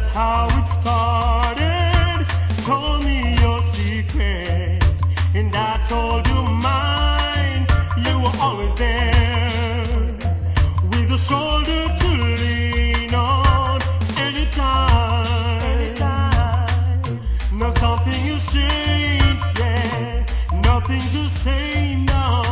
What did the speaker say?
how it started. Told me your secrets, and I told you mine. You were always there, with a shoulder to lean on anytime. Now something has changed, yeah. Nothing to say now.